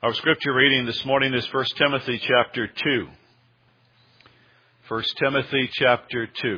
Our scripture reading this morning is 1 Timothy chapter 2. 1 Timothy chapter 2.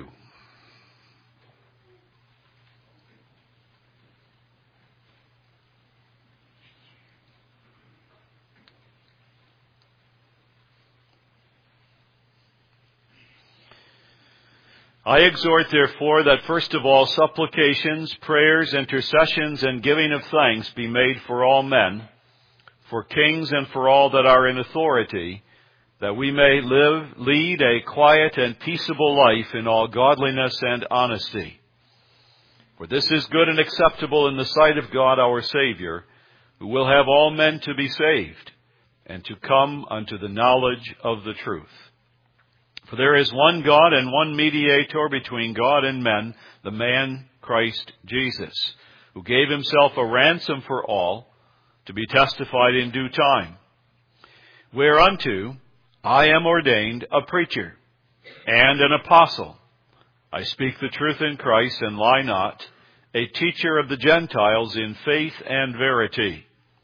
I exhort, therefore, that first of all supplications, prayers, intercessions, and giving of thanks be made for all men, for kings and for all that are in authority, that we may lead a quiet and peaceable life in all godliness and honesty. For this is good and acceptable in the sight of God our Savior, who will have all men to be saved, and to come unto the knowledge of the truth. For there is one God and one mediator between God and men, the man Christ Jesus, who gave himself a ransom for all, to be testified in due time. Whereunto I am ordained a preacher and an apostle. I speak the truth in Christ and lie not, a teacher of the Gentiles in faith and verity.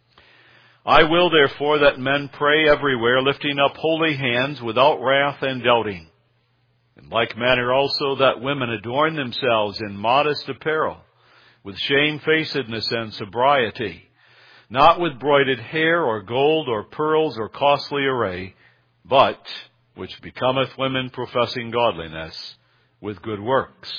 I will therefore that men pray everywhere, lifting up holy hands without wrath and doubting. In like manner also that women adorn themselves in modest apparel, with shamefacedness and sobriety, not with broided hair or gold or pearls or costly array, but, which becometh women professing godliness, with good works.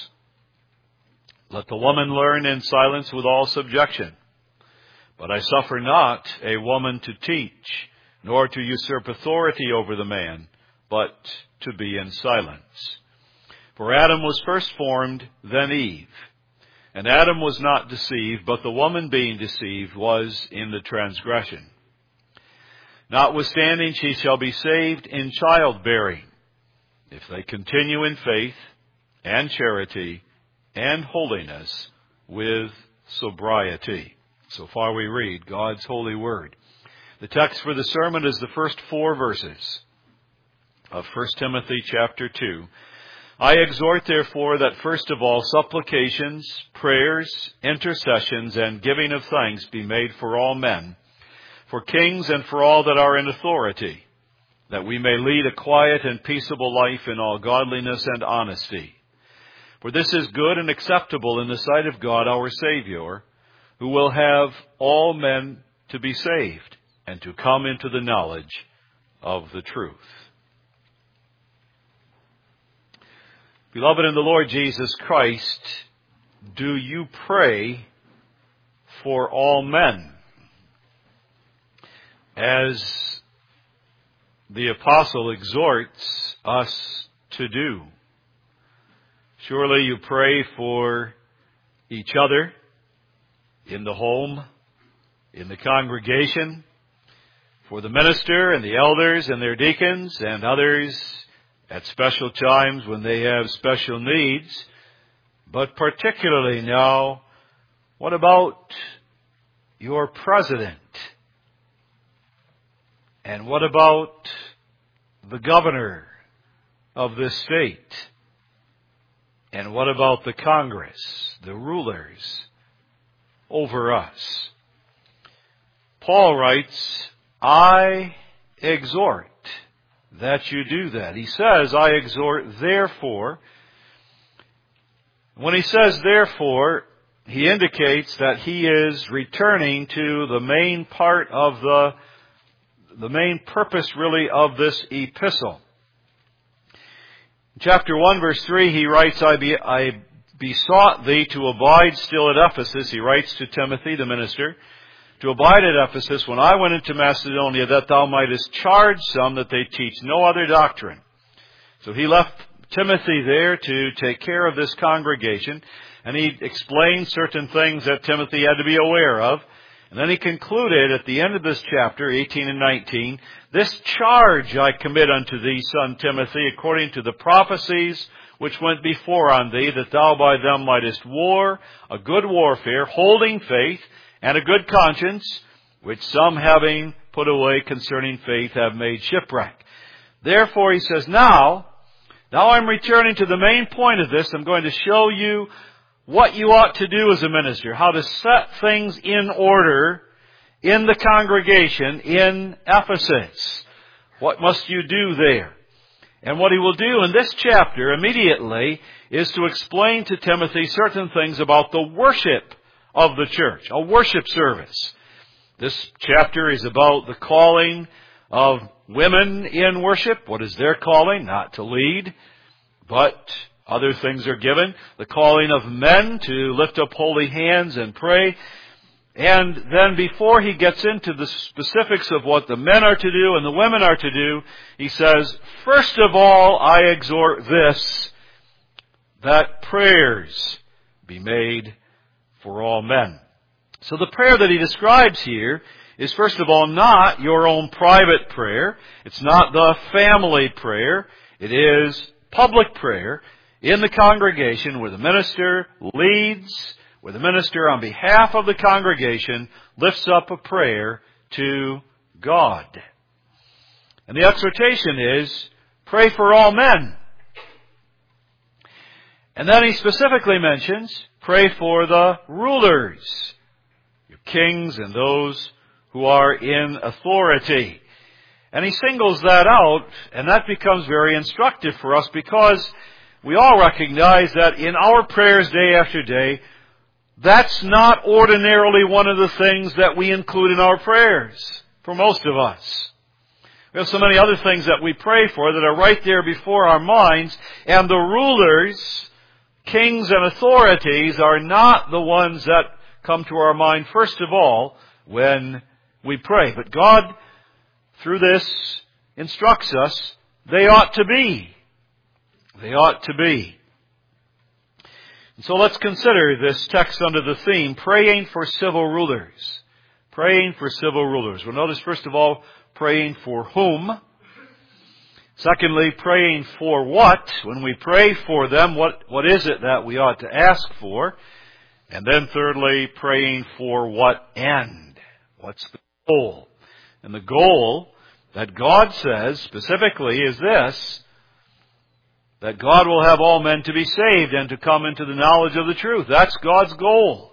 Let the woman learn in silence with all subjection. But I suffer not a woman to teach, nor to usurp authority over the man, but to be in silence. For Adam was first formed, then Eve. And Adam was not deceived, but the woman being deceived was in the transgression. Notwithstanding, she shall be saved in childbearing, if they continue in faith and charity and holiness with sobriety. So far we read God's holy word. The text for the sermon is the first 4 verses of 1 Timothy chapter 2. I exhort, therefore, that first of all supplications, prayers, intercessions, and giving of thanks be made for all men, for kings and for all that are in authority, that we may lead a quiet and peaceable life in all godliness and honesty. For this is good and acceptable in the sight of God our Savior, who will have all men to be saved and to come into the knowledge of the truth. Beloved in the Lord Jesus Christ, do you pray for all men, as the apostle exhorts us to do? Surely you pray for each other in the home, in the congregation, for the minister and the elders and their deacons and others at special times when they have special needs. But particularly now, what about your president? And what about the governor of this state? And what about the Congress, the rulers over us? Paul writes, I exhort that you do that. He says, I exhort therefore. When he says therefore, he indicates that he is returning to the main part of the main purpose really of this epistle. In chapter 1 verse 3 he writes, I besought thee to abide still at Ephesus. He writes to Timothy the minister, to abide at Ephesus when I went into Macedonia, that thou mightest charge some that they teach no other doctrine. So he left Timothy there to take care of this congregation, and he explained certain things that Timothy had to be aware of. And then he concluded at the end of this chapter, 18 and 19, this charge I commit unto thee, son Timothy, according to the prophecies which went before on thee, that thou by them mightest war a good warfare, holding faith, and a good conscience, which some having put away concerning faith have made shipwreck. Therefore, he says, now I'm returning to the main point of this. I'm going to show you what you ought to do as a minister, how to set things in order in the congregation in Ephesus. What must you do there? And what he will do in this chapter immediately is to explain to Timothy certain things about the worship of the church, a worship service. This chapter is about the calling of women in worship. What is their calling? Not to lead, but other things are given. The calling of men to lift up holy hands and pray. And then before he gets into the specifics of what the men are to do and the women are to do, he says, first of all, I exhort this, that prayers be made for all men. So the prayer that he describes here is first of all not your own private prayer. It's not the family prayer. It is public prayer in the congregation where the minister leads, where the minister on behalf of the congregation lifts up a prayer to God. And the exhortation is, pray for all men. And then he specifically mentions, pray for the rulers, your kings and those who are in authority. And he singles that out, and that becomes very instructive for us because we all recognize that in our prayers day after day, that's not ordinarily one of the things that we include in our prayers for most of us. We have so many other things that we pray for that are right there before our minds, and the rulers, kings and authorities are not the ones that come to our mind first of all when we pray. But God, through this, instructs us they ought to be. They ought to be. And so let's consider this text under the theme, praying for civil rulers. Praying for civil rulers. We'll notice first of all, praying for whom? Secondly, praying for what? When we pray for them, what is it that we ought to ask for? And then thirdly, praying for what end? What's the goal? And the goal that God says specifically is this, that God will have all men to be saved and to come into the knowledge of the truth. That's God's goal.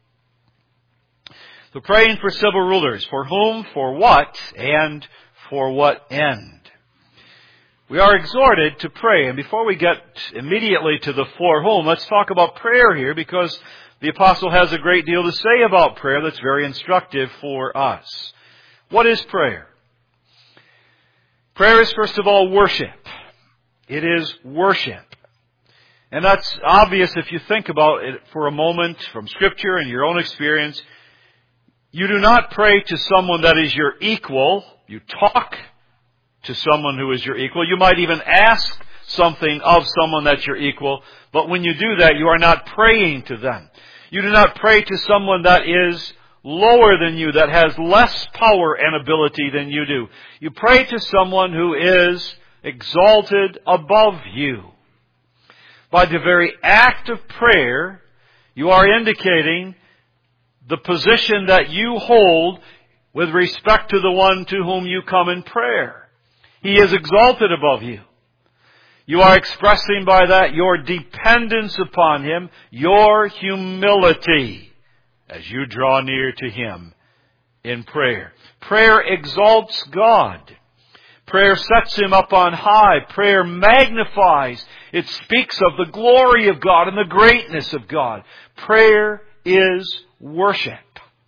So praying for civil rulers. For whom, for what, and for what end? We are exhorted to pray. And before we get immediately to the for whom, let's talk about prayer here because the apostle has a great deal to say about prayer that's very instructive for us. What is prayer? Prayer is first of all worship. It is worship. And that's obvious if you think about it for a moment from Scripture and your own experience. You do not pray to someone that is your equal. You talk to someone who is your equal. You might even ask something of someone that's your equal. But when you do that, you are not praying to them. You do not pray to someone that is lower than you, that has less power and ability than you do. You pray to someone who is exalted above you. By the very act of prayer, you are indicating the position that you hold with respect to the one to whom you come in prayer. He is exalted above you. You are expressing by that your dependence upon Him, your humility as you draw near to Him in prayer. Prayer exalts God. Prayer sets Him up on high. Prayer magnifies. It speaks of the glory of God and the greatness of God. Prayer is worship.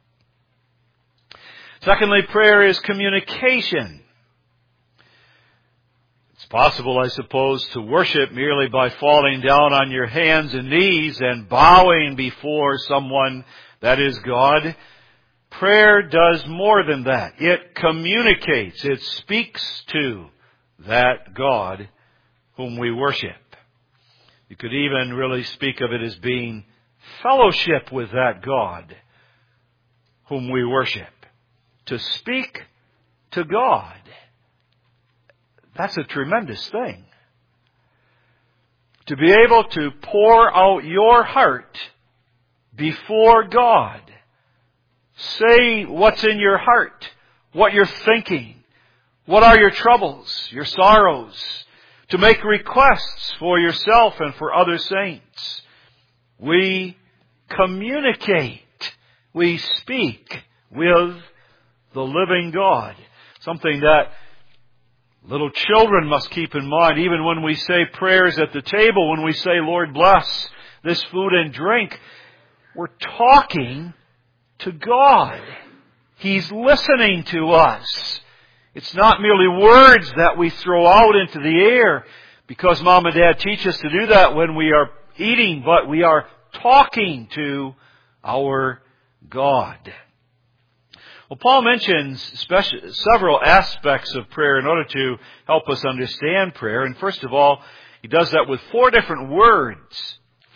Secondly, prayer is communication. It's possible, I suppose, to worship merely by falling down on your hands and knees and bowing before someone that is God. Prayer does more than that. It communicates. It speaks to that God whom we worship. You could even really speak of it as being fellowship with that God whom we worship. To speak to God. That's a tremendous thing. To be able to pour out your heart before God. Say what's in your heart, what you're thinking, what are your troubles, your sorrows, to make requests for yourself and for other saints. We communicate, we speak with the living God. Something that little children must keep in mind, even when we say prayers at the table, when we say, Lord, bless this food and drink, we're talking to God. He's listening to us. It's not merely words that we throw out into the air because Mom and Dad teach us to do that when we are eating, but we are talking to our God. Well, Paul mentions several aspects of prayer in order to help us understand prayer. And first of all, he does that with four different words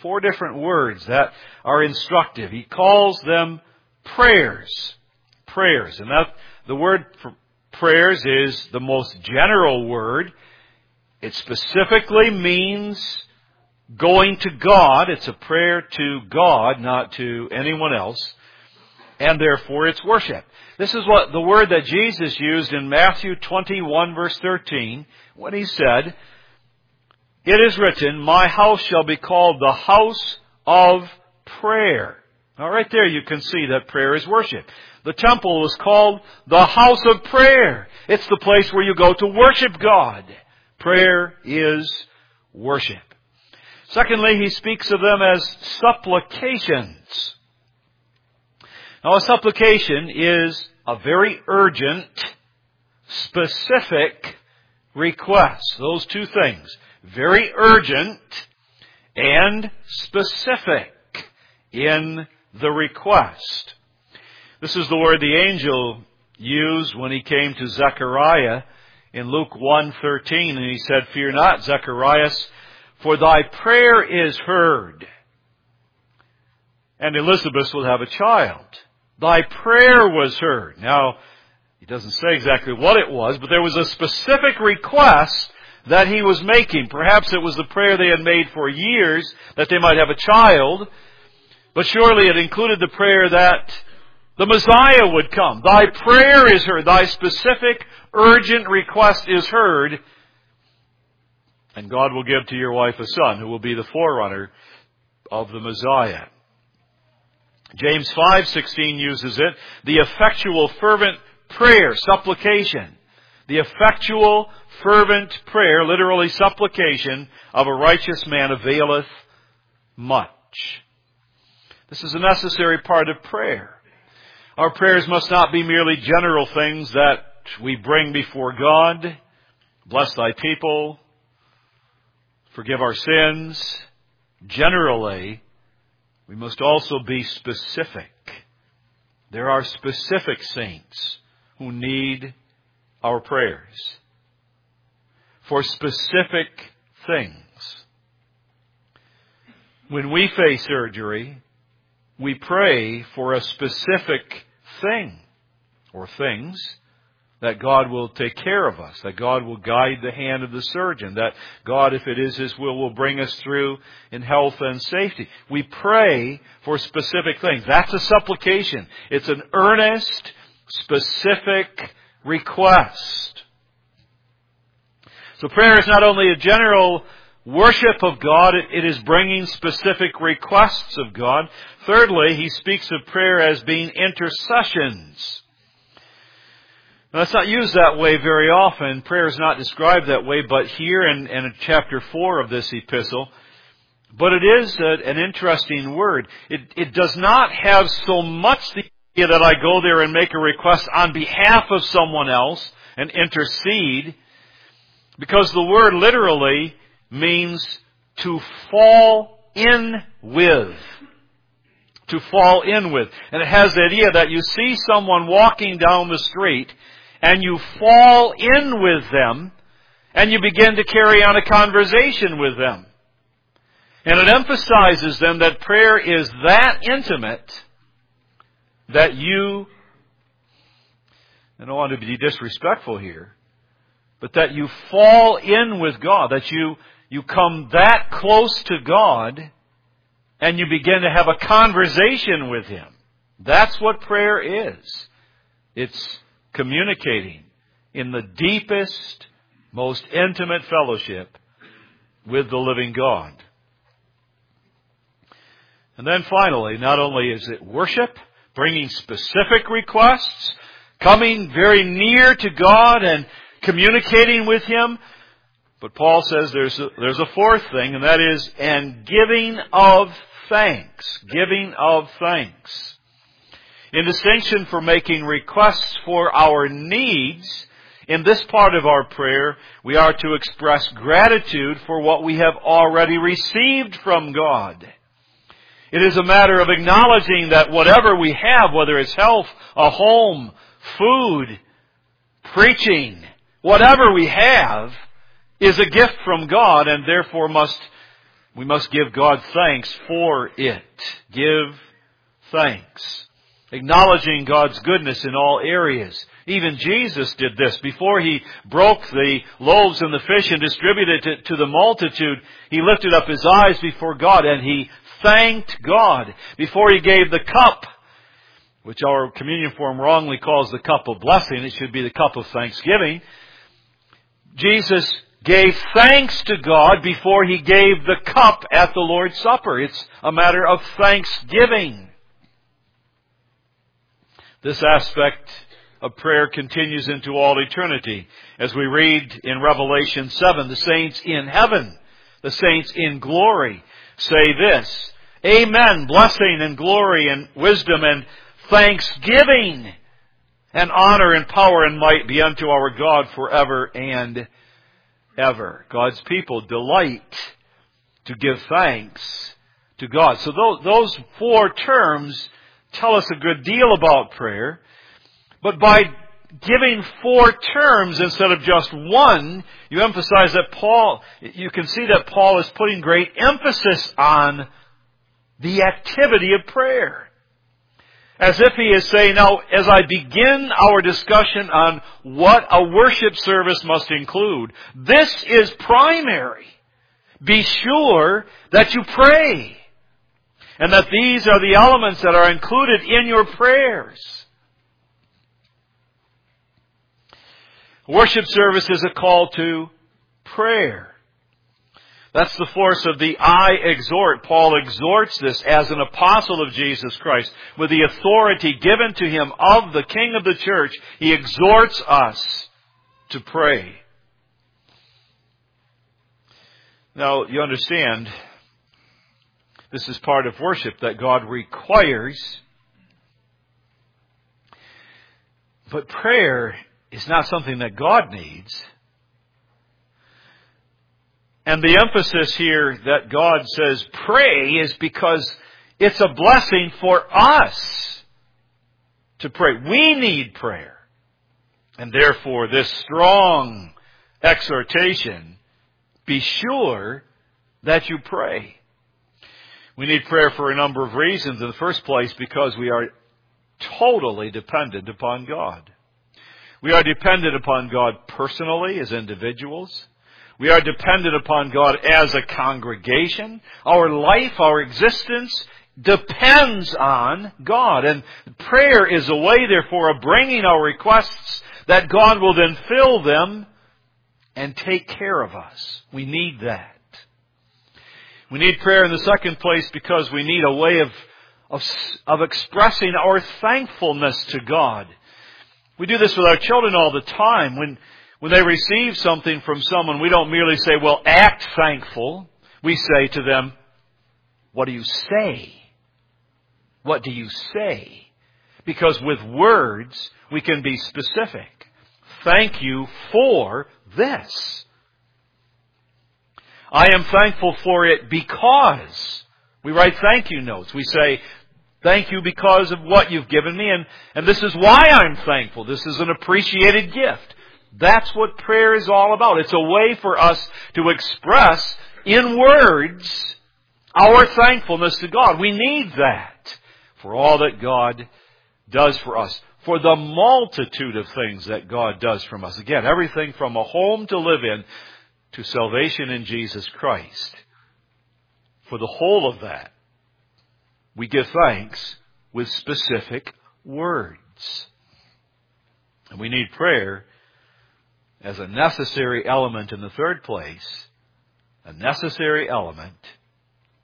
that are instructive. He calls them prayers. And that the word for prayers is the most general word. It specifically means going to God. It's a prayer to God, not to anyone else. And therefore it's worship. This is what the word that Jesus used in Matthew 21 verse 13 when he said, "It is written, my house shall be called the house of prayer." Now right there you can see that prayer is worship. The temple was called the house of prayer. It's the place where you go to worship God. Prayer is worship. Secondly, he speaks of them as supplications. Now, a supplication is a very urgent, specific request. Those two things. Very urgent and specific in the request. This is the word the angel used when he came to Zechariah in Luke 1:13, and he said, "Fear not, Zacharias, for thy prayer is heard, and Elizabeth will have a child." Thy prayer was heard. Now, he doesn't say exactly what it was, but there was a specific request that he was making. Perhaps it was the prayer they had made for years, that they might have a child, but surely it included the prayer that the Messiah would come. Thy prayer is heard. Thy specific, urgent request is heard, and God will give to your wife a son who will be the forerunner of the Messiah. James 5:16 uses it, the effectual fervent prayer, supplication. The effectual fervent prayer, literally supplication, of a righteous man availeth much. This is a necessary part of prayer. Our prayers must not be merely general things that we bring before God. Bless thy people. Forgive our sins. Generally, we must also be specific. There are specific saints who need our prayers for specific things. When we face surgery, we pray for a specific thing or things that God will take care of us, that God will guide the hand of the surgeon, that God, if it is His will bring us through in health and safety. We pray for specific things. That's a supplication. It's an earnest, specific request. So prayer is not only a general worship of God, it is bringing specific requests of God. Thirdly, he speaks of prayer as being intercessions. Now, it's not used that way very often. Prayer is not described that way, but here in chapter 4 of this epistle. But it is an interesting word. It does not have so much the idea that I go there and make a request on behalf of someone else and intercede, because the word literally means to fall in with. To fall in with. And it has the idea that you see someone walking down the street and you fall in with them and you begin to carry on a conversation with them. And it emphasizes then that prayer is that intimate that you, I don't want to be disrespectful here, but that you fall in with God, that you come that close to God and you begin to have a conversation with Him. That's what prayer is. It's communicating in the deepest, most intimate fellowship with the living God. And then finally, not only is it worship, bringing specific requests, coming very near to God and communicating with Him. But Paul says there's a fourth thing, and that is, and giving of thanks. Giving of thanks. In distinction from making requests for our needs, in this part of our prayer, we are to express gratitude for what we have already received from God. It is a matter of acknowledging that whatever we have, whether it's health, a home, food, preaching, whatever we have, is a gift from God, and therefore we must give God thanks for it. Give thanks. Acknowledging God's goodness in all areas. Even Jesus did this. Before He broke the loaves and the fish and distributed it to the multitude, He lifted up His eyes before God and He thanked God. Before He gave the cup, which our communion form wrongly calls the cup of blessing, it should be the cup of thanksgiving. Jesus gave thanks to God before He gave the cup at the Lord's Supper. It's a matter of thanksgiving. This aspect of prayer continues into all eternity. As we read in Revelation 7, the saints in heaven, the saints in glory, say this, Amen, blessing and glory and wisdom and thanksgiving and honor and power and might be unto our God forever and ever. God's people delight to give thanks to God. So those four terms tell us a good deal about prayer. But by giving four terms instead of just one, you emphasize that you can see that Paul is putting great emphasis on the activity of prayer. As if he is saying, now, as I begin our discussion on what a worship service must include, this is primary. Be sure that you pray. And that these are the elements that are included in your prayers. Worship service is a call to prayer. That's the force of the I exhort. Paul exhorts this as an apostle of Jesus Christ. With the authority given to him of the King of the church, he exhorts us to pray. Now, you understand, this is part of worship that God requires. But prayer is not something that God needs. And the emphasis here that God says pray is because it's a blessing for us to pray. We need prayer. And therefore this strong exhortation, be sure that you pray. We need prayer for a number of reasons. In the first place, because we are totally dependent upon God. We are dependent upon God personally as individuals. We are dependent upon God as a congregation. Our life, our existence depends on God. And prayer is a way, therefore, of bringing our requests that God will then fill them and take care of us. We need that. We need prayer in the second place because we need a way of expressing our thankfulness to God. We do this with our children all the time. When they receive something from someone, we don't merely say, well, act thankful. We say to them, what do you say? What do you say? Because with words, we can be specific. Thank you for this. I am thankful for it because. We write thank you notes. We say, thank you because of what you've given me, and this is why I'm thankful. This is an appreciated gift. That's what prayer is all about. It's a way for us to express in words our thankfulness to God. We need that for all that God does for us. For the multitude of things that God does from us. Again, everything from a home to live in to salvation in Jesus Christ. For the whole of that, we give thanks with specific words. And we need prayer as a necessary element in the third place, a necessary element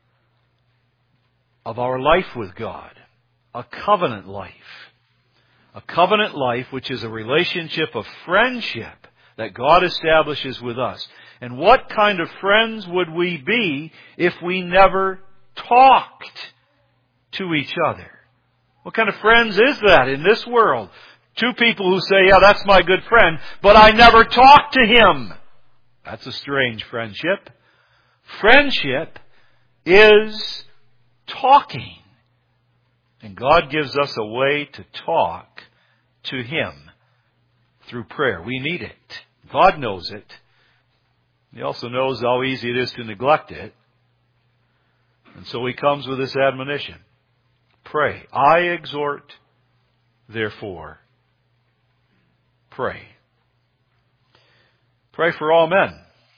of our life with God, a covenant life, A covenant life, which is a relationship of friendship that God establishes with us. And what kind of friends would we be if we never talked to each other? What kind of friends is that in this world? Two people who say, yeah, that's my good friend, but I never talk to him. That's a strange friendship. Friendship is talking. And God gives us a way to talk to Him through prayer. We need it. God knows it. He also knows how easy it is to neglect it. And so He comes with this admonition. Pray. I exhort, therefore, pray. Pray for all men.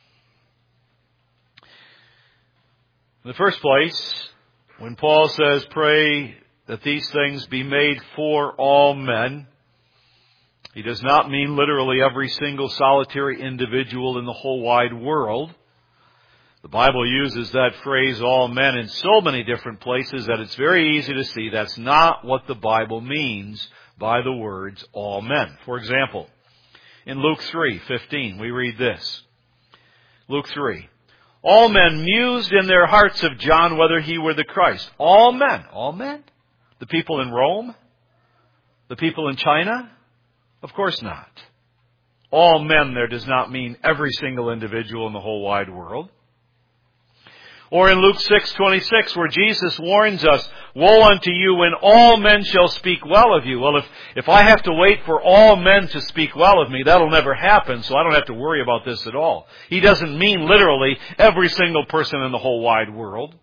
In the first place, when Paul says pray that these things be made for all men, he does not mean literally every single solitary individual in the whole wide world. The Bible uses that phrase, all men, in so many different places that it's very easy to see that's not what the Bible means by the words all men. For example, in Luke 3:15, we read this. Luke 3. All men mused in their hearts of John whether he were the Christ. All men. All men? The people in Rome? The people in China? Of course not. All men there does not mean every single individual in the whole wide world. Or in Luke 6:26, where Jesus warns us, woe unto you when all men shall speak well of you. Well, if I have to wait for all men to speak well of me, that'll never happen, so I don't have to worry about this at all. He doesn't mean literally every single person in the whole wide world.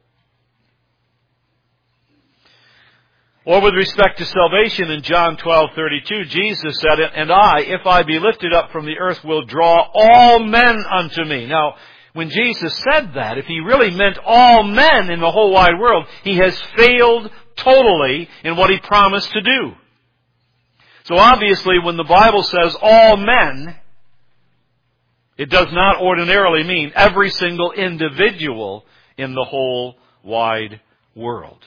Or with respect to salvation in John 12:32, Jesus said, and I, if I be lifted up from the earth, will draw all men unto me. Now, when Jesus said that, if He really meant all men in the whole wide world, He has failed totally in what He promised to do. So obviously, when the Bible says all men, it does not ordinarily mean every single individual in the whole wide world.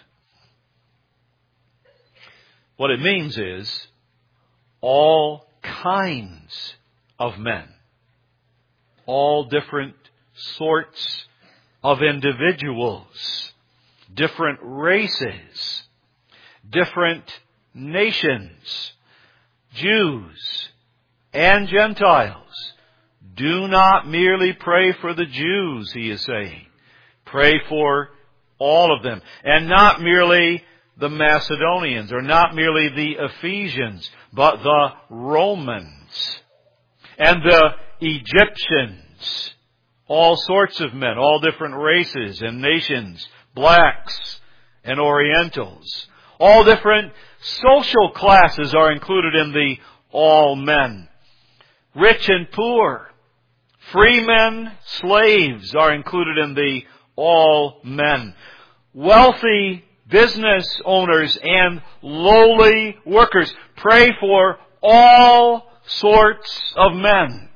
What it means is all kinds of men, all different sorts of individuals, different races, different nations, Jews and Gentiles. Do not merely pray for the Jews, he is saying. Pray for all of them. And not merely the Macedonians, or not merely the Ephesians, but the Romans and the Egyptians. All sorts of men, all different races and nations, blacks and Orientals. All different social classes are included in the all men. Rich and poor, free men, slaves are included in the all men. Wealthy business owners and lowly workers. Pray for all sorts of men.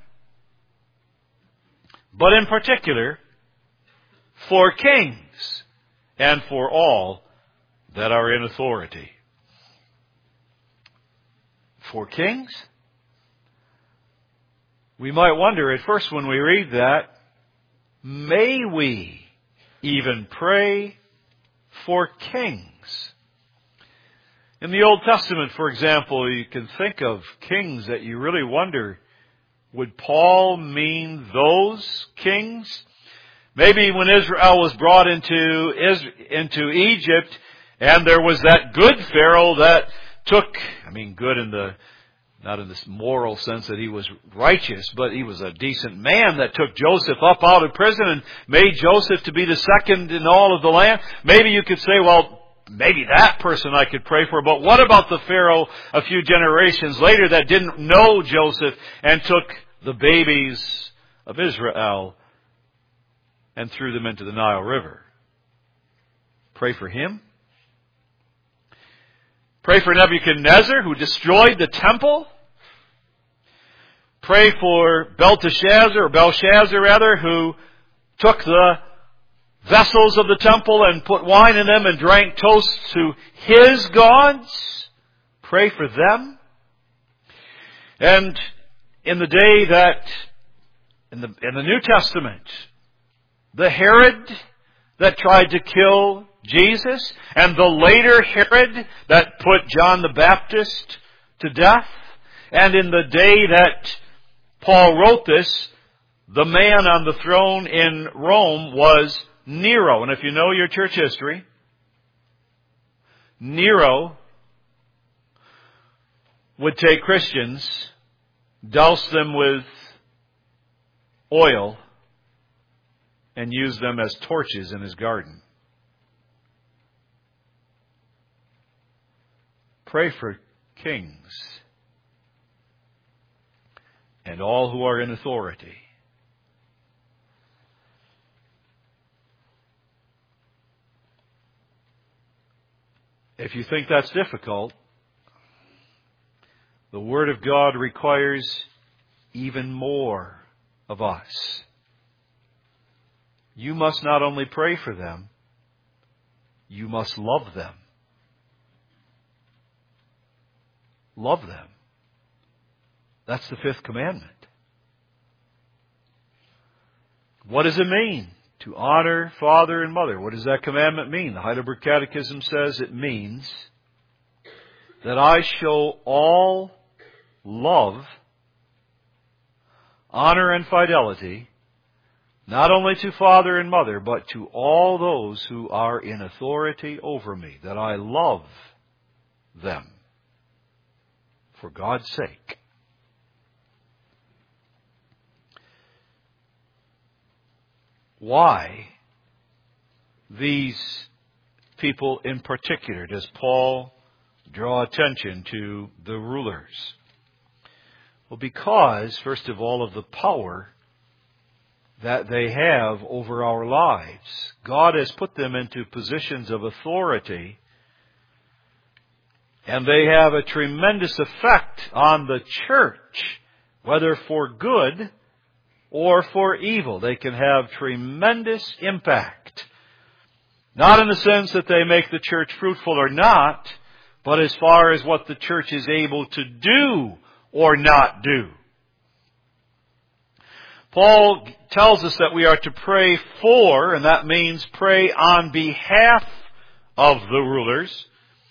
But in particular, for kings and for all that are in authority. For kings? We might wonder at first when we read that, may we even pray for kings? In the Old Testament, for example, you can think of kings that you really wonder, would Paul mean those kings? Maybe when Israel was brought into Egypt, and there was that good Pharaoh that took, good not in this moral sense that he was righteous, but he was a decent man that took Joseph up out of prison and made Joseph to be the second in all of the land. Maybe you could say, well, maybe that person I could pray for, but what about the Pharaoh a few generations later that didn't know Joseph and took the babies of Israel and threw them into the Nile River? Pray for him? Pray for Nebuchadnezzar, who destroyed the temple. Pray for Belshazzar, who took the vessels of the temple and put wine in them and drank toasts to his gods. Pray for them. And in the day that, in the New Testament, the Herod that tried to kill Jesus, and the later Herod that put John the Baptist to death, and in the day that Paul wrote this, the man on the throne in Rome was Nero. And if you know your church history, Nero would take Christians, douse them with oil, and use them as torches in his garden. Pray for kings and all who are in authority. If you think that's difficult, the Word of God requires even more of us. You must not only pray for them, you must love them. Love them. That's the fifth commandment. What does it mean to honor father and mother? What does that commandment mean? The Heidelberg Catechism says it means that I show all love, honor, and fidelity, not only to father and mother, but to all those who are in authority over me, that I love them for God's sake. Why these people in particular does Paul draw attention to the rulers? Well, because, first of all, of the power that they have over our lives. God has put them into positions of authority, and they have a tremendous effect on the church, whether for good or for evil. They can have tremendous impact. Not in the sense that they make the church fruitful or not, but as far as what the church is able to do or not do. Paul tells us that we are to pray for, and that means pray on behalf of the rulers.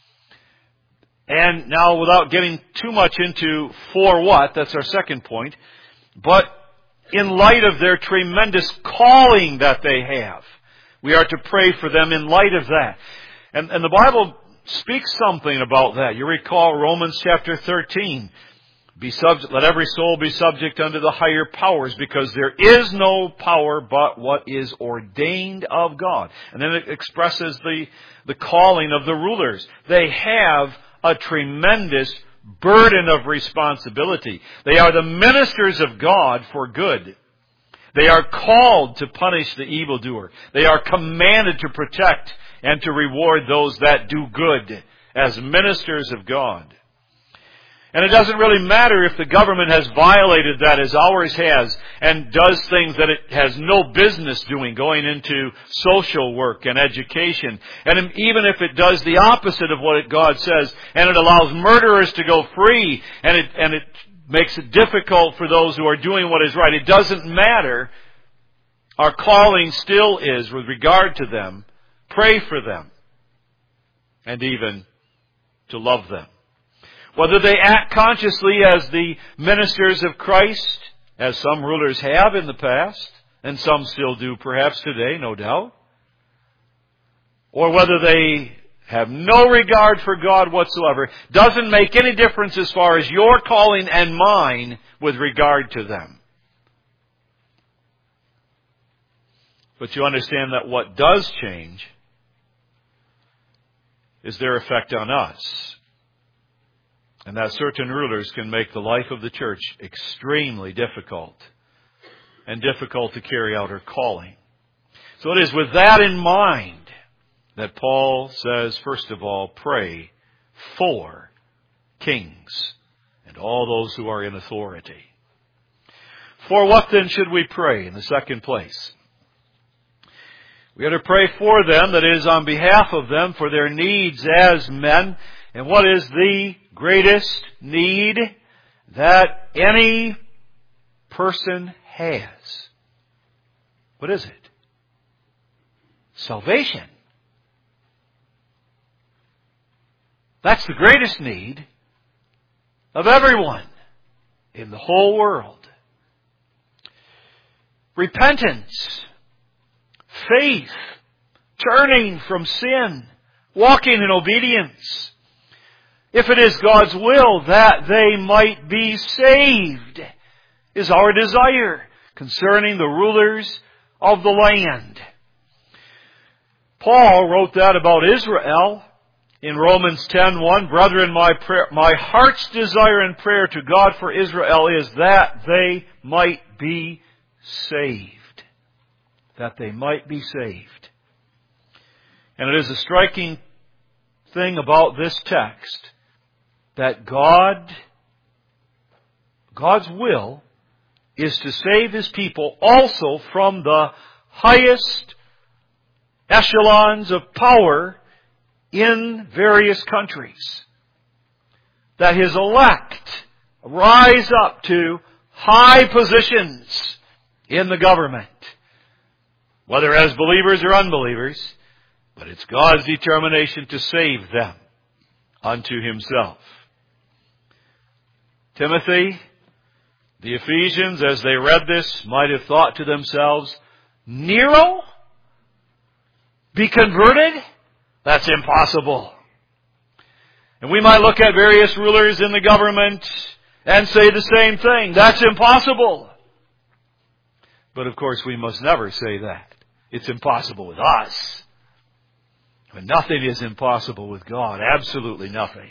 And now, without getting too much into for what, that's our second point, but in light of their tremendous calling that they have, we are to pray for them in light of that. And the Bible speaks something about that. You recall Romans chapter 13. Let every soul be subject unto the higher powers, because there is no power but what is ordained of God. And then it expresses the calling of the rulers. They have a tremendous burden of responsibility. They are the ministers of God for good. They are called to punish the evildoer. They are commanded to protect and to reward those that do good as ministers of God. And it doesn't really matter if the government has violated that as ours has and does things that it has no business doing, going into social work and education. And even if it does the opposite of what God says, and it allows murderers to go free, and it makes it difficult for those who are doing what is right. It doesn't matter. Our calling still is, with regard to them, pray for them and even to love them. Whether they act consciously as the ministers of Christ, as some rulers have in the past, and some still do perhaps today, no doubt, or whether they have no regard for God whatsoever, doesn't make any difference as far as your calling and mine with regard to them. But you understand that what does change is their effect on us. And that certain rulers can make the life of the church extremely difficult, and difficult to carry out her calling. So it is with that in mind that Paul says, first of all, pray for kings and all those who are in authority. For what then should we pray in the second place? We are to pray for them, that is, on behalf of them, for their needs as men. And what is the greatest need? that any person has. What is it? Salvation. That's the greatest need of everyone in the whole world. Repentance, faith, turning from sin, walking in obedience. If it is God's will that they might be saved, is our desire concerning the rulers of the land. Paul wrote that about Israel in Romans 10:1. Brethren, my heart's desire and prayer to God for Israel is that they might be saved. That they might be saved. And it is a striking thing about this text that God's will is to save His people also from the highest echelons of power in various countries. That His elect rise up to high positions in the government, whether as believers or unbelievers, but it's God's determination to save them unto Himself. Timothy, the Ephesians, as they read this, might have thought to themselves, Nero? Be converted? That's impossible. And we might look at various rulers in the government and say the same thing. That's impossible. But of course we must never say that. It's impossible with us. But nothing is impossible with God. Absolutely nothing.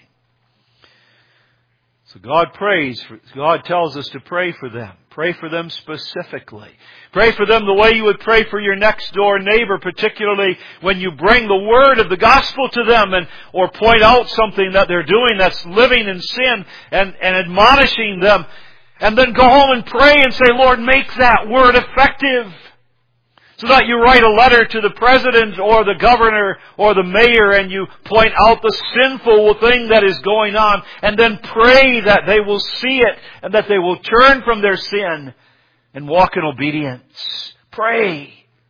So God tells us to pray for them. Pray for them specifically. Pray for them the way you would pray for your next door neighbor, particularly when you bring the word of the gospel to them or point out something that they're doing that's living in sin and admonishing them. And then go home and pray and say, Lord, make that word effective. So that you write a letter to the president or the governor or the mayor and you point out the sinful thing that is going on and then pray that they will see it and that they will turn from their sin and walk in obedience. Pray.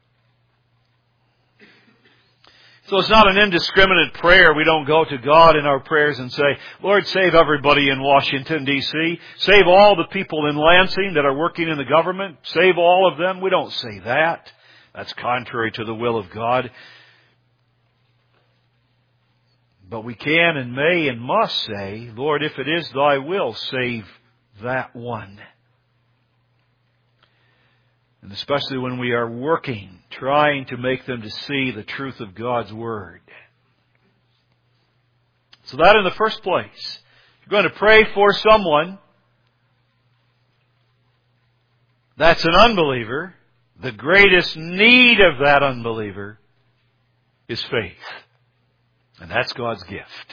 So it's not an indiscriminate prayer. We don't go to God in our prayers and say, Lord, save everybody in Washington, D.C. Save all the people in Lansing that are working in the government. Save all of them. We don't say that. That's contrary to the will of God. But we can and may and must say, Lord, if it is Thy will, save that one. And especially when we are working, trying to make them to see the truth of God's Word. So that in the first place. You're going to pray for someone that's an unbeliever. The greatest need of that unbeliever is faith. And that's God's gift.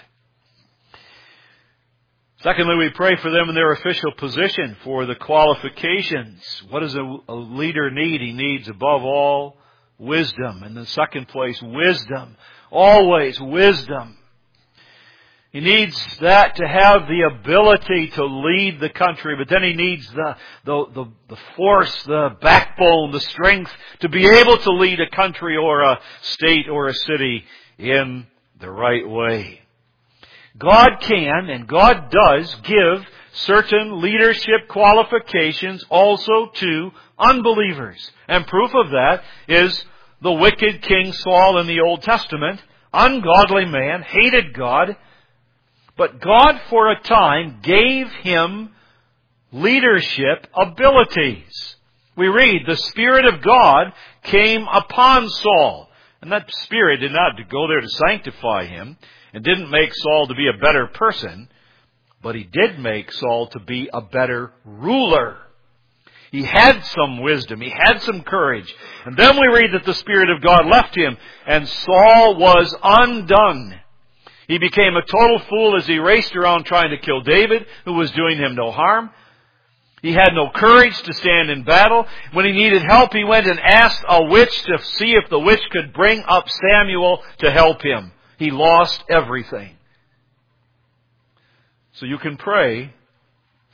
Secondly, we pray for them in their official position, for the qualifications. What does a leader need? He needs, above all, wisdom. In the second place, wisdom. Always wisdom. He needs that to have the ability to lead the country, but then he needs the force, the backbone, the strength to be able to lead a country or a state or a city in the right way. God can and God does give certain leadership qualifications also to unbelievers. And proof of that is the wicked King Saul in the Old Testament. Ungodly man, hated God. But God, for a time, gave him leadership abilities. We read, the Spirit of God came upon Saul. And that Spirit did not go there to sanctify him and didn't make Saul to be a better person, but he did make Saul to be a better ruler. He had some wisdom. He had some courage. And then we read that the Spirit of God left him, and Saul was undone. He became a total fool as he raced around trying to kill David, who was doing him no harm. He had no courage to stand in battle. When he needed help, he went and asked a witch to see if the witch could bring up Samuel to help him. He lost everything. So you can pray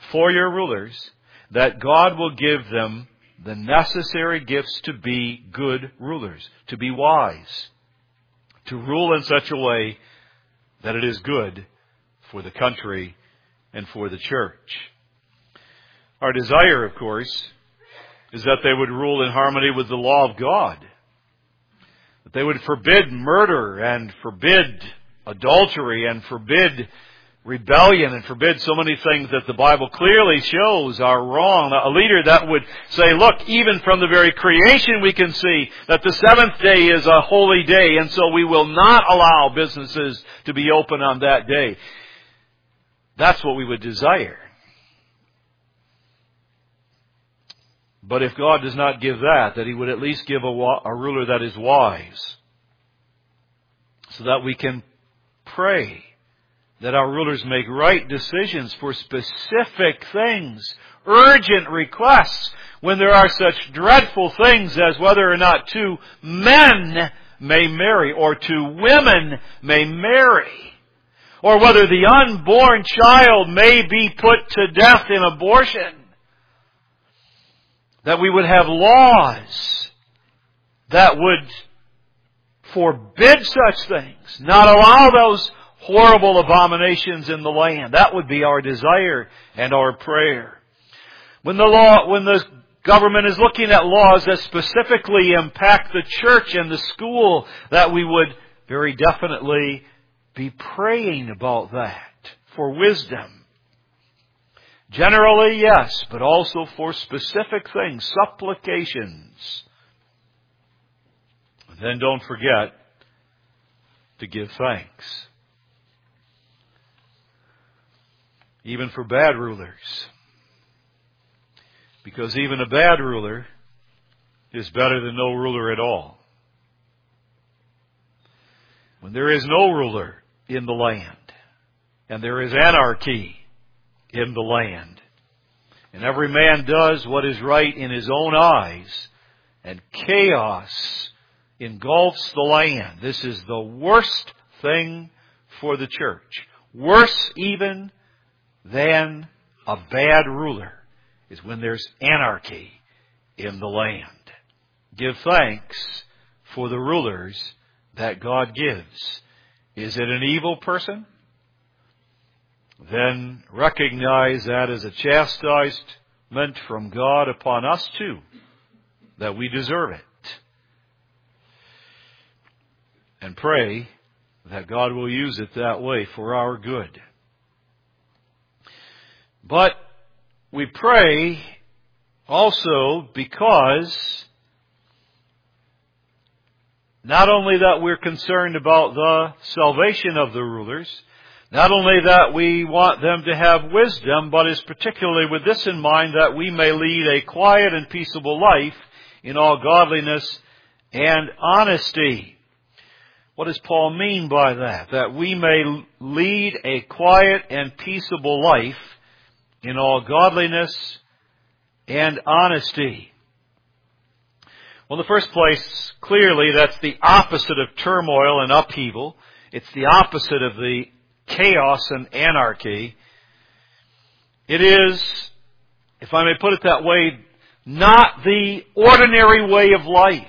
for your rulers that God will give them the necessary gifts to be good rulers, to be wise, to rule in such a way that it is good for the country and for the church. Our desire, of course, is that they would rule in harmony with the law of God, that they would forbid murder and forbid adultery and forbid rebellion and forbid so many things that the Bible clearly shows are wrong. A leader that would say, look, even from the very creation we can see that the seventh day is a holy day, and so we will not allow businesses to be open on that day. That's what we would desire. But if God does not give that He would at least give a ruler that is wise, so that we can pray that our rulers make right decisions for specific things, urgent requests, when there are such dreadful things as whether or not two men may marry or two women may marry, or whether the unborn child may be put to death in abortion. That we would have laws that would forbid such things, not allow those horrible abominations in the land. That would be our desire and our prayer. When the government is looking at laws that specifically impact the church and the school, that we would very definitely be praying about that for wisdom. Generally, yes, but also for specific things, supplications. And then don't forget to give thanks. Even for bad rulers. Because even a bad ruler is better than no ruler at all. When there is no ruler in the land, and there is anarchy in the land, and every man does what is right in his own eyes, and chaos engulfs the land, this is the worst thing for the church. Worse even than a bad ruler is when there's anarchy in the land. Give thanks for the rulers that God gives. Is it an evil person? Then recognize that as a chastisement from God upon us too, that we deserve it. And pray that God will use it that way for our good. But we pray also because not only that we're concerned about the salvation of the rulers, not only that we want them to have wisdom, but is particularly with this in mind, that we may lead a quiet and peaceable life in all godliness and honesty. What does Paul mean by that? That we may lead a quiet and peaceable life in all godliness and honesty. Well, in the first place, clearly that's the opposite of turmoil and upheaval. It's the opposite of the chaos and anarchy. It is, if I may put it that way, not the ordinary way of life.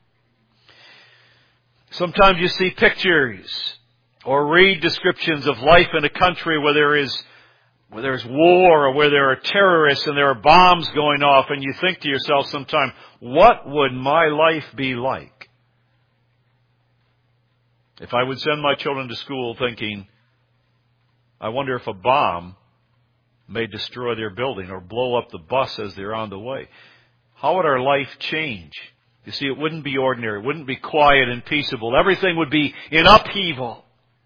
Sometimes you see pictures or read descriptions of life in a country where there's war or where there are terrorists and there are bombs going off, and you think to yourself sometime, what would my life be like if I would send my children to school thinking, I wonder if a bomb may destroy their building or blow up the bus as they're on the way. How would our life change? You see, it wouldn't be ordinary. It wouldn't be quiet and peaceable. Everything would be in upheaval.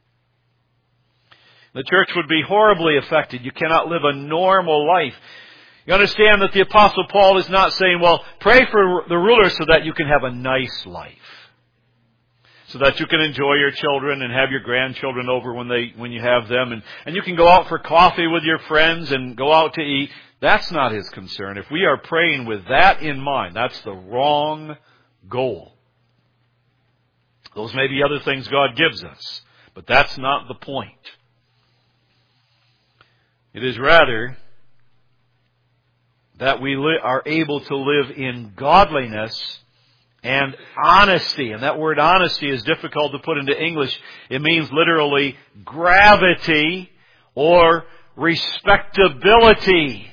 The church would be horribly affected. You cannot live a normal life. You understand that the Apostle Paul is not saying, well, pray for the rulers so that you can have a nice life. So that you can enjoy your children and have your grandchildren over when you have them. And you can go out for coffee with your friends and go out to eat. That's not his concern. If we are praying with that in mind, that's the wrong goal. Those may be other things God gives us, but that's not the point. It is rather that we are able to live in godliness and honesty. And that word honesty is difficult to put into English. It means literally gravity or respectability.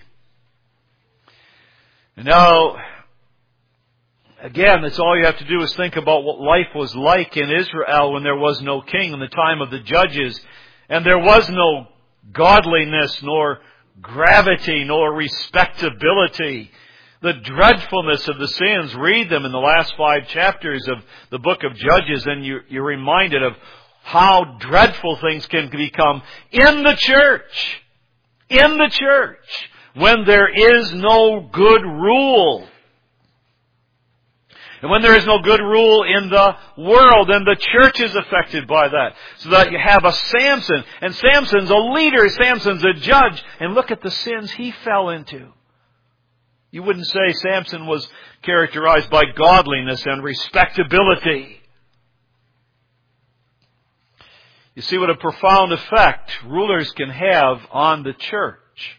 Now, again, that's all you have to do is think about what life was like in Israel when there was no king in the time of the judges. And there was no godliness, nor gravity, nor respectability. The dreadfulness of the sins, read them in the last 5 chapters of the book of Judges, and you're reminded of how dreadful things can become in the church. In the church, when there is no good rule. And when there is no good rule in the world, then the church is affected by that. So that you have a Samson, and Samson's a leader, Samson's a judge, and look at the sins he fell into. You wouldn't say Samson was characterized by godliness and respectability. You see what a profound effect rulers can have on the church.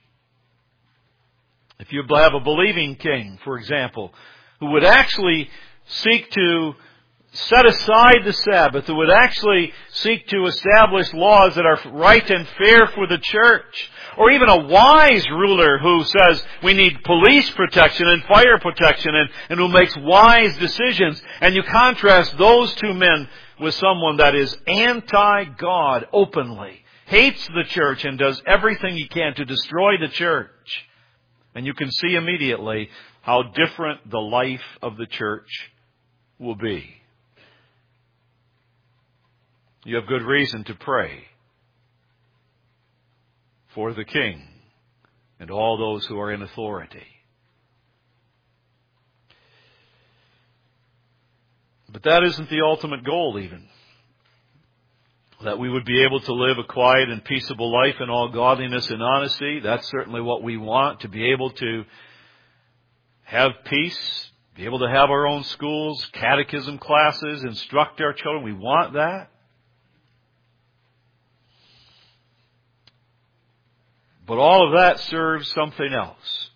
If you have a believing king, for example, who would actually seek to set aside the Sabbath, who would actually seek to establish laws that are right and fair for the church, or even a wise ruler who says we need police protection and fire protection and who makes wise decisions, and you contrast those two men with someone that is anti-God openly, hates the church and does everything he can to destroy the church, and you can see immediately how different the life of the church will be. You have good reason to pray for the king and all those who are in authority. But that isn't the ultimate goal even. That we would be able to live a quiet and peaceable life in all godliness and honesty. That's certainly what we want, to be able to have peace, be able to have our own schools, catechism classes, instruct our children. We want that. But all of that serves something else.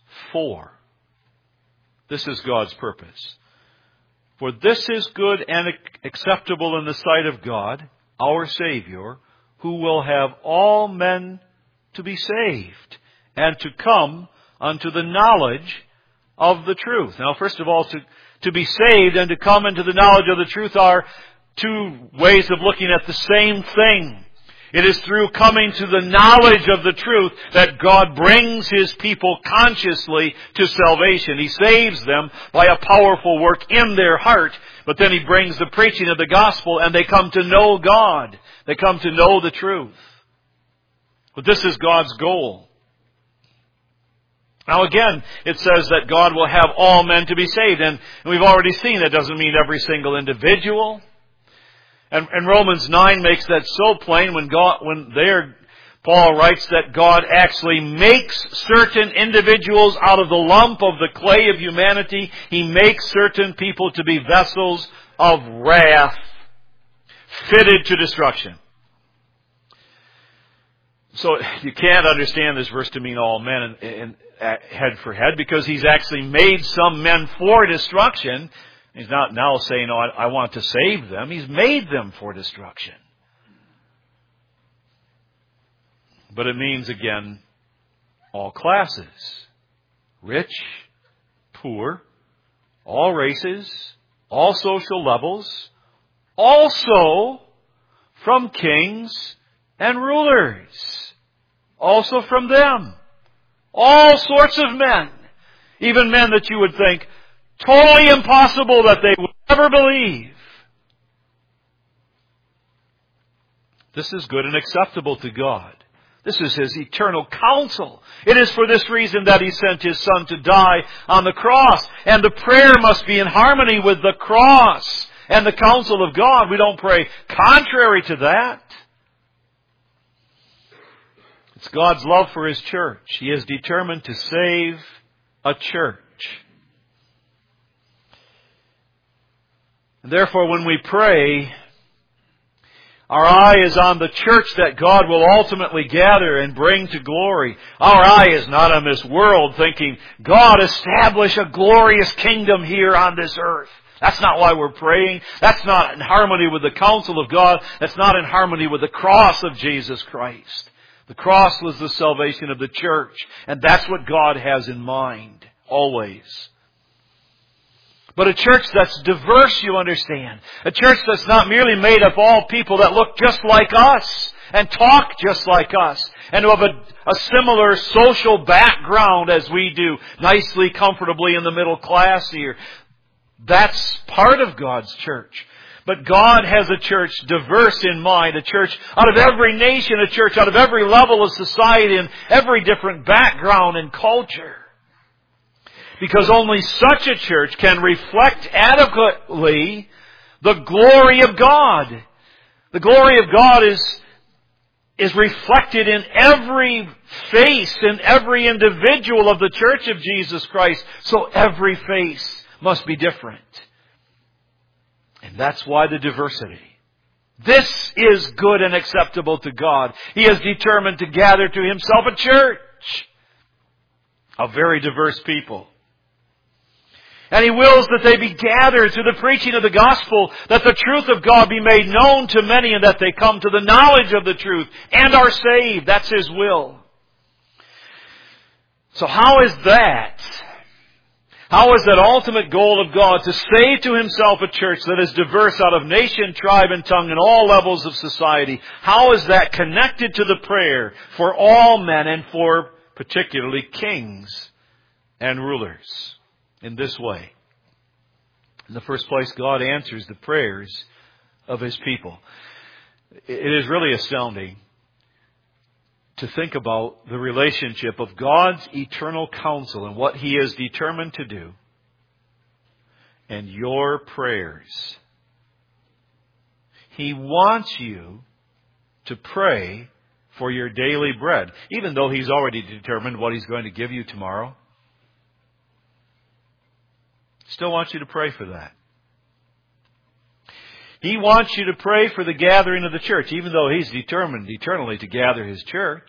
This is God's purpose. For this is good and acceptable in the sight of God, our Savior, who will have all men to be saved and to come unto the knowledge of the truth. Now, first of all, to be saved and to come into the knowledge of the truth are two ways of looking at the same thing. It is through coming to the knowledge of the truth that God brings His people consciously to salvation. He saves them by a powerful work in their heart, but then He brings the preaching of the gospel and they come to know God. They come to know the truth. But this is God's goal. Now again, it says that God will have all men to be saved, and we've already seen that doesn't mean every single individual. And Romans 9 makes that so plain when Paul writes that God actually makes certain individuals out of the lump of the clay of humanity. He makes certain people to be vessels of wrath, fitted to destruction. So you can't understand this verse to mean all men in head for head, because He's actually made some men for destruction. He's not now saying, "Oh, I want to save them." He's made them for destruction. But it means, again, all classes. Rich, poor, all races, all social levels, also from kings and rulers. Also from them. All sorts of men. Even men that you would think totally impossible that they would ever believe. This is good and acceptable to God. This is His eternal counsel. It is for this reason that He sent His Son to die on the cross. And the prayer must be in harmony with the cross and the counsel of God. We don't pray contrary to that. It's God's love for His church. He is determined to save a church. And therefore, when we pray, Our eye is on the church that God will ultimately gather and bring to glory. Our eye is not on this world thinking, God, establish a glorious kingdom here on this earth. That's not why we're praying. That's not in harmony with the counsel of God. That's not in harmony with the cross of Jesus Christ. The cross was the salvation of the church, and that's what God has in mind, always. But a church that's diverse, you understand. A church that's not merely made up of all people that look just like us and talk just like us and who have a similar social background as we do, nicely, comfortably in the middle class here. That's part of God's church. But God has a church diverse in mind, a church out of every nation, a church out of every level of society and every different background and culture. Because only such a church can reflect adequately the glory of God. The glory of God is reflected in every face, in every individual of the church of Jesus Christ. So every face must be different. And that's why the diversity. This is good and acceptable to God. He has determined to gather to Himself a church of very diverse people. And He wills that they be gathered through the preaching of the gospel, that the truth of God be made known to many, and that they come to the knowledge of the truth and are saved. That's His will. So how is that? How is that ultimate goal of God to save to Himself a church that is diverse out of nation, tribe, and tongue in all levels of society? How is that connected to the prayer for all men and for particularly kings and rulers? In this way. In the first place, God answers the prayers of His people. It is really astounding to think about the relationship of God's eternal counsel and what He is determined to do and your prayers. He wants you to pray for your daily bread, even though He's already determined what He's going to give you tomorrow. Still wants you to pray for that. He wants you to pray for the gathering of the church, even though He's determined eternally to gather His church.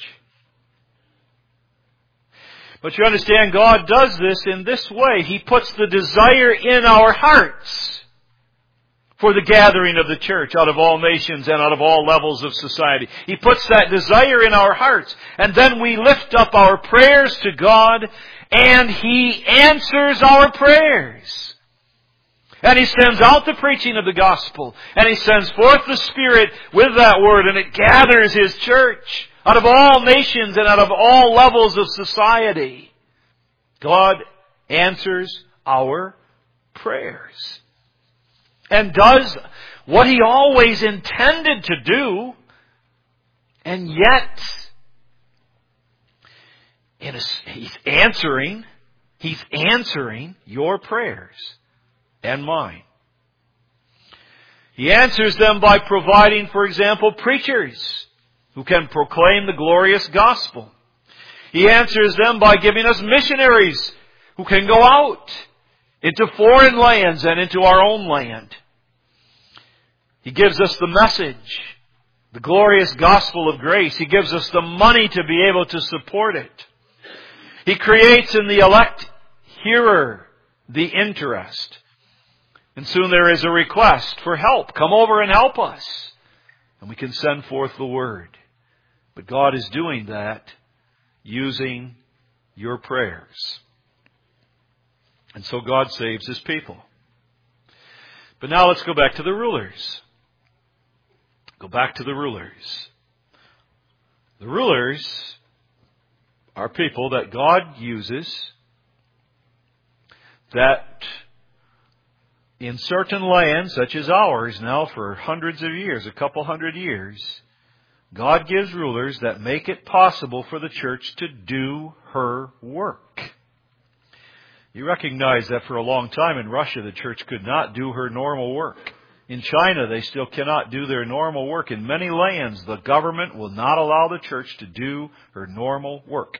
But you understand, God does this in this way. He puts the desire in our hearts for the gathering of the church out of all nations and out of all levels of society. He puts that desire in our hearts. And then we lift up our prayers to God, and He answers our prayers. And He sends out the preaching of the gospel. And He sends forth the Spirit with that word. And it gathers His church out of all nations and out of all levels of society. God answers our prayers. And does what He always intended to do. And yet, He's answering your prayers and mine. He answers them by providing, for example, preachers who can proclaim the glorious gospel. He answers them by giving us missionaries who can go out into foreign lands and into our own land. He gives us the message, the glorious gospel of grace. He gives us the money to be able to support it. He creates in the elect hearer the interest. And soon there is a request for help. Come over and help us. And we can send forth the word. But God is doing that using your prayers. And so God saves His people. But now let's go back to the rulers. Go back to the rulers. The rulers are people that God uses that in certain lands, such as ours now for hundreds of years, a couple hundred years, God gives rulers that make it possible for the church to do her work. You recognize that for a long time in Russia, the church could not do her normal work. In China, they still cannot do their normal work. In many lands, the government will not allow the church to do her normal work.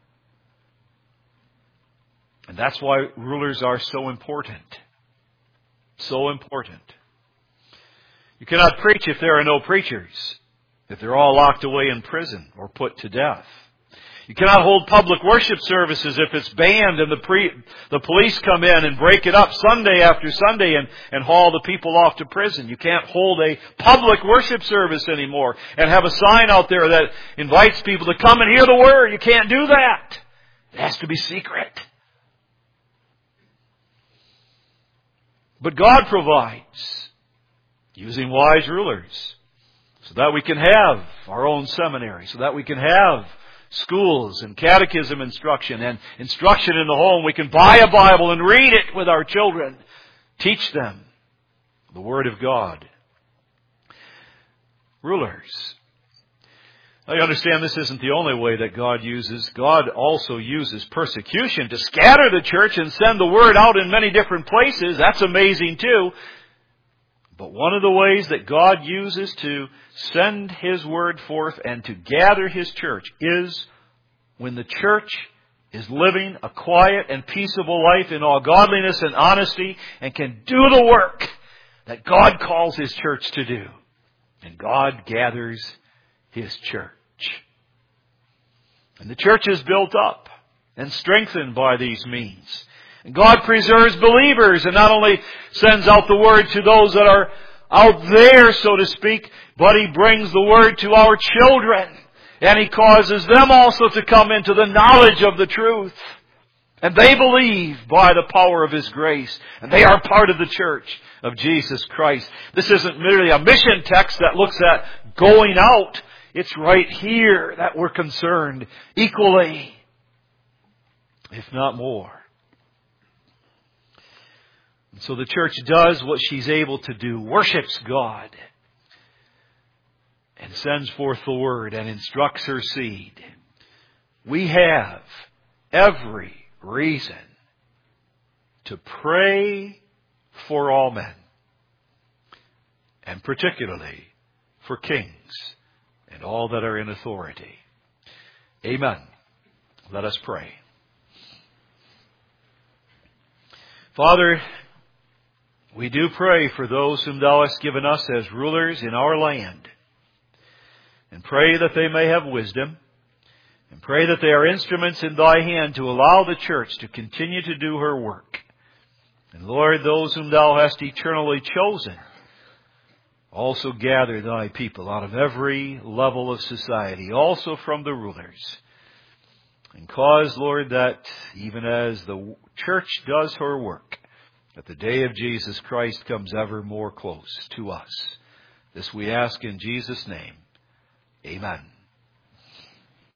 And that's why rulers are so important. So important. You cannot preach if there are no preachers, if they're all locked away in prison or put to death. You cannot hold public worship services if it's banned and the police come in and break it up Sunday after Sunday and haul the people off to prison. You can't hold a public worship service anymore and have a sign out there that invites people to come and hear the Word. You can't do that. It has to be secret. But God provides, using wise rulers, so that we can have our own seminary, so that we can have schools and catechism instruction and instruction in the home. We can buy a Bible and read it with our children. Teach them the Word of God. Rulers. I understand this isn't the only way that God uses. God also uses persecution to scatter the church and send the Word out in many different places. That's amazing too. But one of the ways that God uses to send His Word forth and to gather His church is when the church is living a quiet and peaceable life in all godliness and honesty and can do the work that God calls His church to do. And God gathers His church. And the church is built up and strengthened by these means. And God preserves believers and not only sends out the Word to those that are out there, so to speak, but He brings the Word to our children. And He causes them also to come into the knowledge of the truth. And they believe by the power of His grace. And they are part of the church of Jesus Christ. This isn't merely a mission text that looks at going out. It's right here that we're concerned equally, if not more. So the church does what she's able to do, worships God, and sends forth the Word and instructs her seed. We have every reason to pray for all men, and particularly for kings and all that are in authority. Amen. Let us pray. Father, we do pray for those whom Thou hast given us as rulers in our land. And pray that they may have wisdom. And pray that they are instruments in Thy hand to allow the church to continue to do her work. And Lord, those whom Thou hast eternally chosen, also gather Thy people out of every level of society, also from the rulers. And cause, Lord, that even as the church does her work, that the day of Jesus Christ comes ever more close to us. This we ask in Jesus' name. Amen.